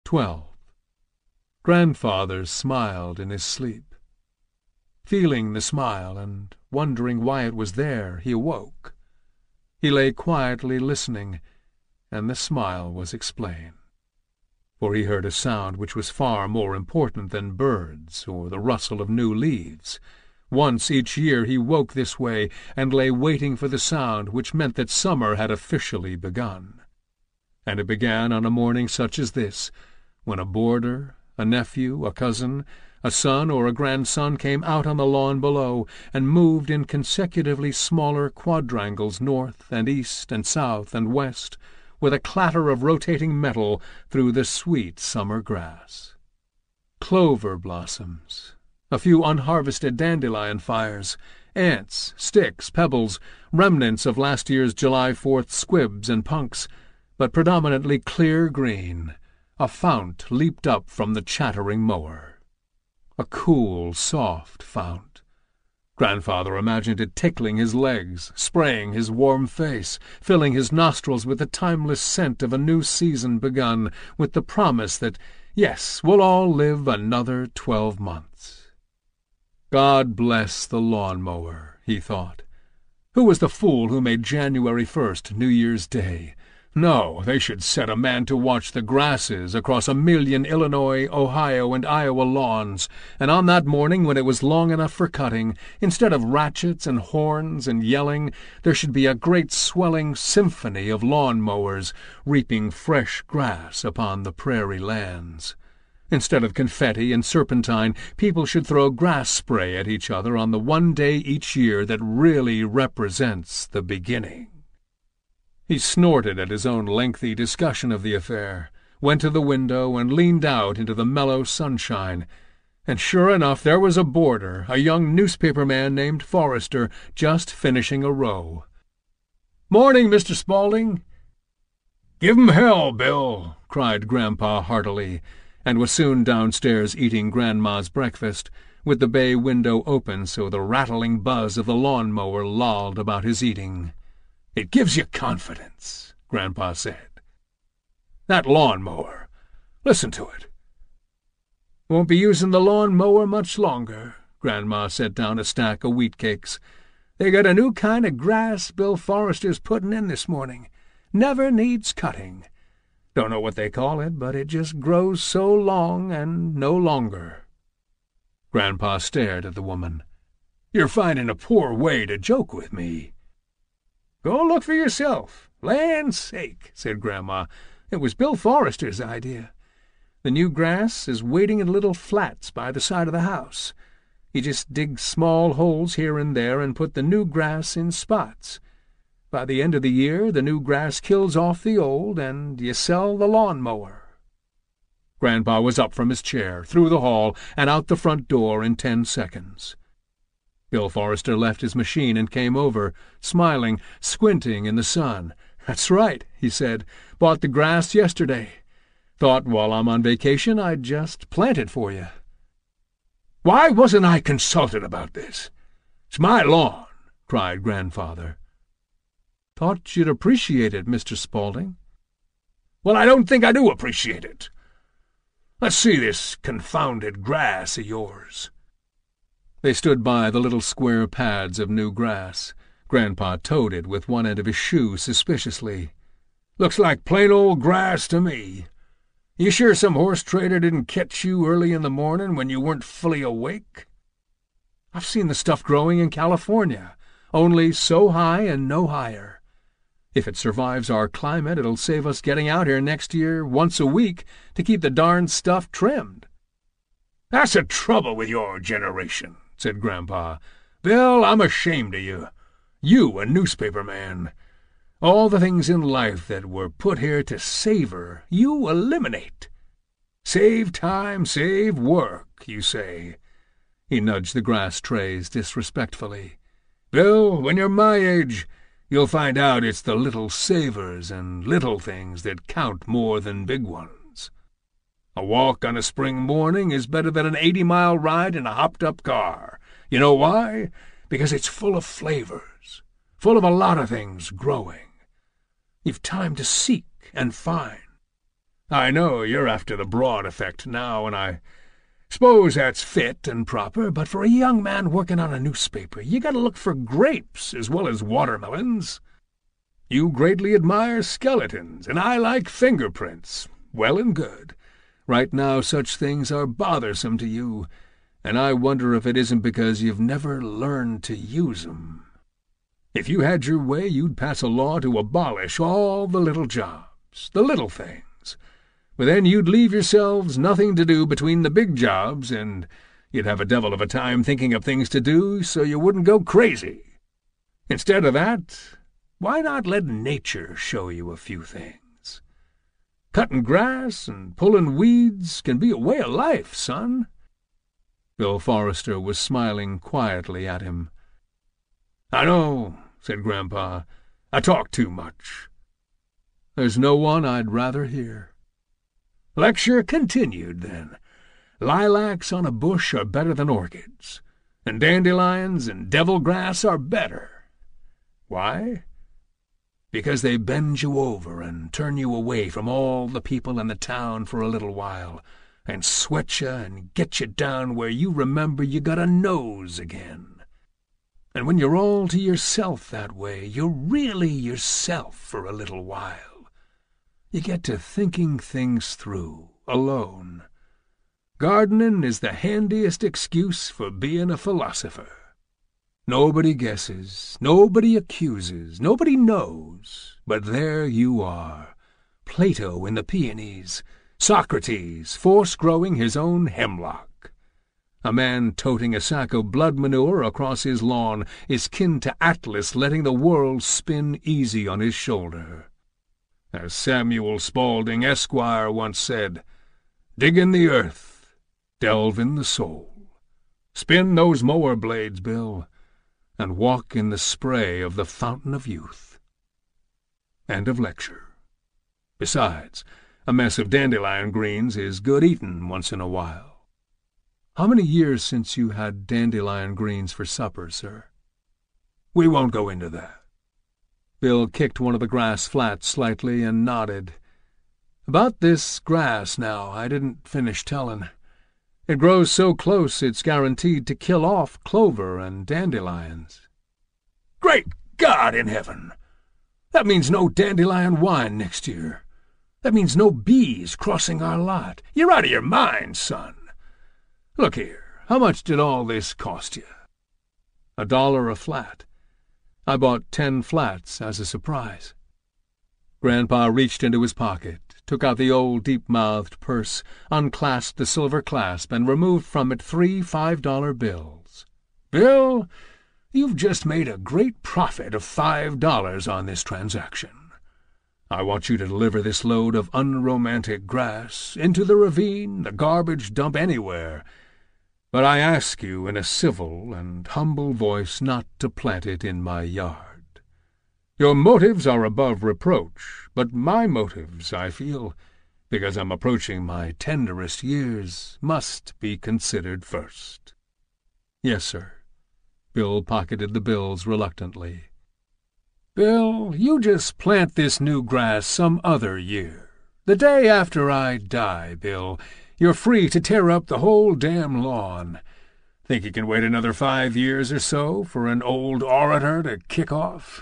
12. Grandfather smiled in his sleep. Feeling the smile and wondering why it was there, he awoke. He lay quietly listening, and the smile was explained. For he heard a sound which was far more important than birds or the rustle of new leaves. Once each year he woke this way and lay waiting for the sound which meant that summer had officially begun. And it began on a morning such as this, when a boarder, a nephew, a cousin, a son or a grandson came out on the lawn below and moved in consecutively smaller quadrangles north and east and south and west, with a clatter of rotating metal through the sweet summer grass. Clover blossoms, a few unharvested dandelion fires, ants, sticks, pebbles, remnants of last year's July 4th squibs and punks, but predominantly clear green. A fount leaped up from the chattering mower. A cool, soft fount. Grandfather imagined it tickling his legs, spraying his warm face, filling his nostrils with the timeless scent of a new season begun, with the promise that, yes, we'll all live another 12 months. God bless the lawn-mower, he thought. Who was the fool who made January 1st New Year's Day? No, they should set a man to watch the grasses across 1,000,000 Illinois, Ohio, and Iowa lawns, and on that morning when it was long enough for cutting, instead of ratchets and horns and yelling, there should be a great swelling symphony of lawn-mowers reaping fresh grass upon the prairie lands. Instead of confetti and serpentine, people should throw grass spray at each other on the one day each year that really represents the beginning. He snorted at his own lengthy discussion of the affair, went to the window and leaned out into the mellow sunshine, and sure enough there was a boarder, a young newspaper man named Forrester, just finishing a row. "Morning, Mr. Spaulding." "Give 'em hell, Bill," cried Grandpa heartily, and was soon downstairs eating Grandma's breakfast, with the bay window open so the rattling buzz of the lawn-mower lolled about his eating. "It gives you confidence," Grandpa said. "That lawn-mower. Listen to it." "Won't be using the lawn-mower much longer." Grandma set down a stack of wheat cakes. "They got a new kind of grass Bill Forrester's putting in this morning. Never needs cutting. Don't know what they call it, but it just grows so long and no longer." Grandpa stared at the woman. "You're finding a poor way to joke with me." "Go look for yourself. Land's sake," said Grandma. "It was Bill Forrester's idea. The new grass is waiting in little flats by the side of the house. You just dig small holes here and there and put the new grass in spots. By the end of the year, the new grass kills off the old, and you sell the lawn-mower." Grandpa was up from his chair, through the hall, and out the front door in 10 seconds. Bill Forrester left his machine and came over, smiling, squinting in the sun. "That's right," he said. "Bought the grass yesterday. Thought while I'm on vacation I'd just plant it for you." "Why wasn't I consulted about this? It's my lawn," cried Grandfather. "Thought you'd appreciate it, Mr. Spaulding." "Well, I don't think I do appreciate it. Let's see this confounded grass of yours." They stood by the little square pads of new grass. Grandpa toed it with one end of his shoe suspiciously. "Looks like plain old grass to me. You sure some horse trader didn't catch you early in the morning when you weren't fully awake?" "I've seen the stuff growing in California, only so high and no higher. If it survives our climate, it'll save us getting out here next year once a week to keep the darned stuff trimmed." "That's the trouble with your generation," said Grandpa. "Bill, I'm ashamed of you. You, a newspaper man. All the things in life that were put here to savor, you eliminate. Save time, save work, you say." He nudged the grass trays disrespectfully. "Bill, when you're my age, you'll find out it's the little savers and little things that count more than big ones. A walk on a spring morning is better than an 80-mile ride in a hopped-up car. You know why? Because it's full of flavors, full of a lot of things growing. You've time to seek and find. I know you're after the broad effect now, and I suppose that's fit and proper, but for a young man working on a newspaper, you gotta look for grapes as well as watermelons. You greatly admire skeletons, and I like fingerprints. Well and good. Right now such things are bothersome to you, and I wonder if it isn't because you've never learned to use 'em. If you had your way, you'd pass a law to abolish all the little jobs, the little things. But then you'd leave yourselves nothing to do between the big jobs, and you'd have a devil of a time thinking of things to do so you wouldn't go crazy. Instead of that, why not let nature show you a few things? Cutting grass and pulling weeds can be a way of life, son." Bill Forrester was smiling quietly at him. "I know," said Grandpa. "I talk too much." "There's no one I'd rather hear." "Lecture continued, then. Lilacs on a bush are better than orchids, and dandelions and devil-grass are better. Why? Because they bend you over and turn you away from all the people in the town for a little while, and sweat you and get you down where you remember you got a nose again. And when you're all to yourself that way, you're really yourself for a little while. You get to thinking things through, alone. Gardening is the handiest excuse for being a philosopher. Nobody guesses, nobody accuses, nobody knows, but there you are, Plato in the peonies, Socrates force-growing his own hemlock. A man toting a sack of blood manure across his lawn is kin to Atlas letting the world spin easy on his shoulder. As Samuel Spaulding, Esquire, once said, "Dig in the earth, delve in the soul. Spin those mower blades, Bill, and walk in the spray of the fountain of youth." End of lecture. Besides, a mess of dandelion greens is good eatin' once in a while. How many years since you had dandelion greens for supper, sir? We won't go into that. Bill kicked one of the grass flats slightly and nodded. About this grass, now, I didn't finish tellin'. It grows so close it's guaranteed to kill off clover and dandelions. Great God in heaven! That means no dandelion wine next year. That means no bees crossing our lot. You're out of your mind, son. Look here, how much did all this cost you? $1 a flat. I bought 10 flats as a surprise. Grandpa reached into his pocket, took out the old deep-mouthed purse, unclasped the silver clasp, and removed from it 3 $5 bills. "Bill, you've just made a great profit of $5 on this transaction. I want you to deliver this load of unromantic grass into the ravine, the garbage dump, anywhere, but I ask you in a civil and humble voice not to plant it in my yard. Your motives are above reproach, but my motives, I feel, because I'm approaching my tenderest years, must be considered first." "Yes, sir." Bill pocketed the bills reluctantly. "Bill, you just plant this new grass some other year. The day after I die, Bill, you're free to tear up the whole damn lawn. Think you can wait another 5 years or so for an old orator to kick off?"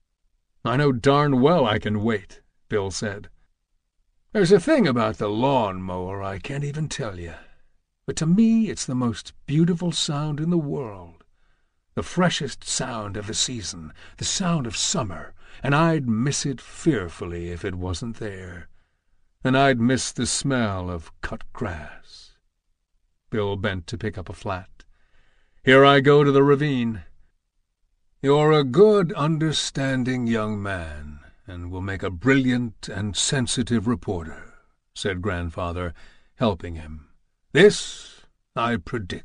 "I know darn well I can wait," Bill said. "There's a thing about the lawn-mower I can't even tell you, but to me it's the most beautiful sound in the world. The freshest sound of the season, the sound of summer, and I'd miss it fearfully if it wasn't there. And I'd miss the smell of cut grass." Bill bent to pick up a flat. "Here I go to the ravine." "You're a good, understanding young man, and will make a brilliant and sensitive reporter," said Grandfather, helping him. "This I predict."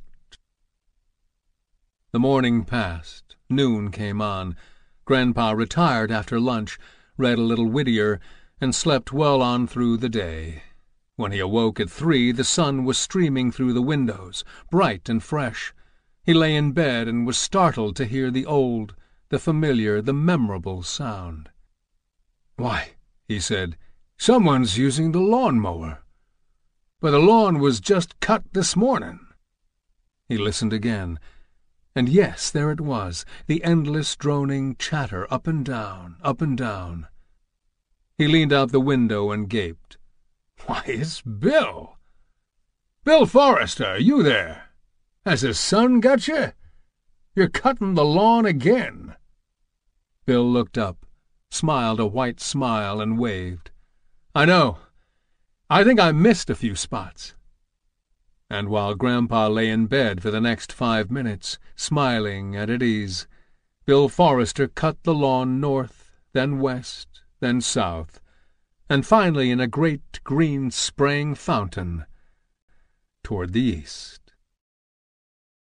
The morning passed. Noon came on. Grandpa retired after lunch, read a little Whittier, and slept well on through the day. When he awoke at 3, the sun was streaming through the windows, bright and fresh. He lay in bed and was startled to hear the old, the familiar, the memorable sound. "Why," he said, Someone's using the lawn-mower. But the lawn was just cut this morning." He listened again, and yes, there it was, the endless droning chatter up and down, up and down. He leaned out the window and gaped. "Why, it's Bill! Bill Forrester, you there? Has the sun got you? You're cutting the lawn again." Bill looked up, smiled a white smile, and waved. "I know. I think I missed a few spots." And while Grandpa lay in bed for the next 5 minutes, smiling and at ease, Bill Forrester cut the lawn north, then west, then south, and finally in a great green spraying fountain toward the east.